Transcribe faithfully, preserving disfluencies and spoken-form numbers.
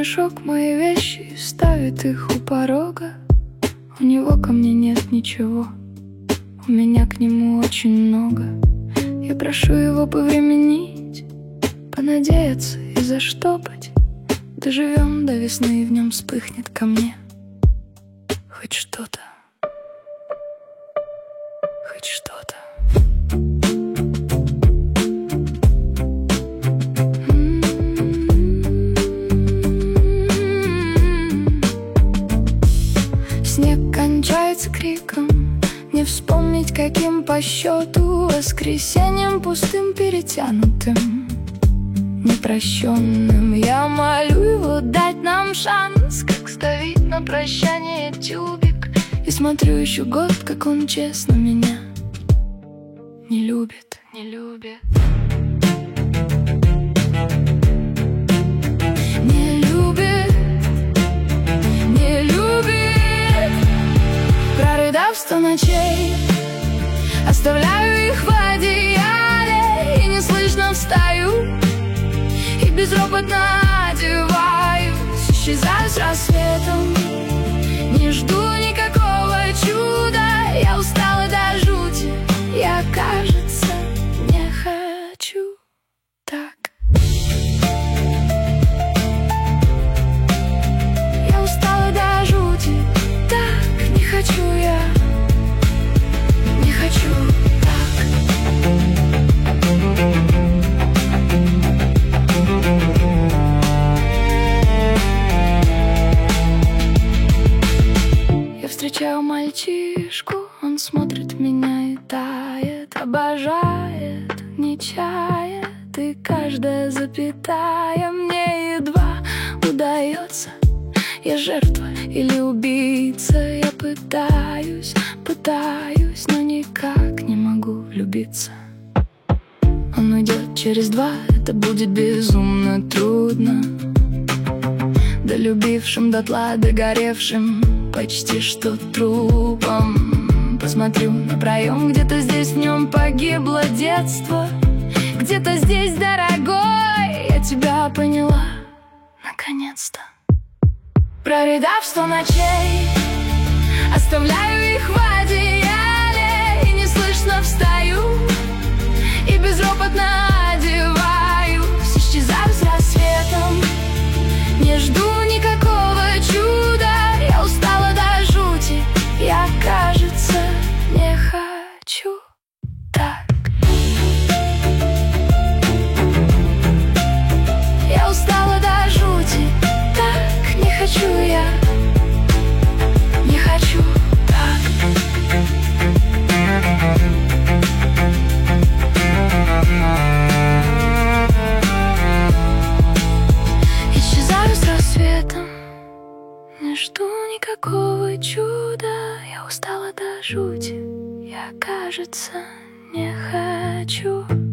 мешок мои вещи и ставит их у порога. У него ко мне нет ничего, у меня к нему очень много. Я прошу его повременить, понадеяться и заштопать. Доживем до весны, и в нем вспыхнет ко мне хоть что-то, хоть что-то. Снег кончается криком, не вспомнить каким по счету, воскресеньем пустым перетянутым, непрощенным. Я молю его дать нам шанс, как ставить на прощание тюбик, и смотрю еще год, как он честно меня не любит, не любит. Не любит, не любит. Прорыдав сто ночей, оставляю их в одеяле, и неслышно встаю и безропотно одеваюсь, исчезаю с рассветом. Не жду никакого чуда, я устала до жути, я, кажется, не хочу так. Я устала до жути, так не хочу я, не хочу так. Я встречаю мальчишку, он смотрит в меня и тает, обожает, не чает, и каждая запятая мне едва удается. Я жертва или убийца, я пытаюсь, пытаюсь, но никак не могу влюбиться. Он уйдет через два, это будет безумно трудно. Долюбившим дотла, догоревшим почти что трупом. Посмотрю на проем, где-то здесь в нем погибло детство. Где-то здесь, дорогой, я тебя поняла, наконец-то. Прорыдав сто ночей, оставляю их в одеяле, и неслышно встаю и безропотно одеваюсь, исчезаю с рассветом. Не жду никакого чуда, я устала до жути, я, кажется, не хочу так. Я устала до жути, так не хочу я, не хочу так. Исчезаю с рассветом, не жду никакого чуда, я устала до жути, я, кажется, не хочу.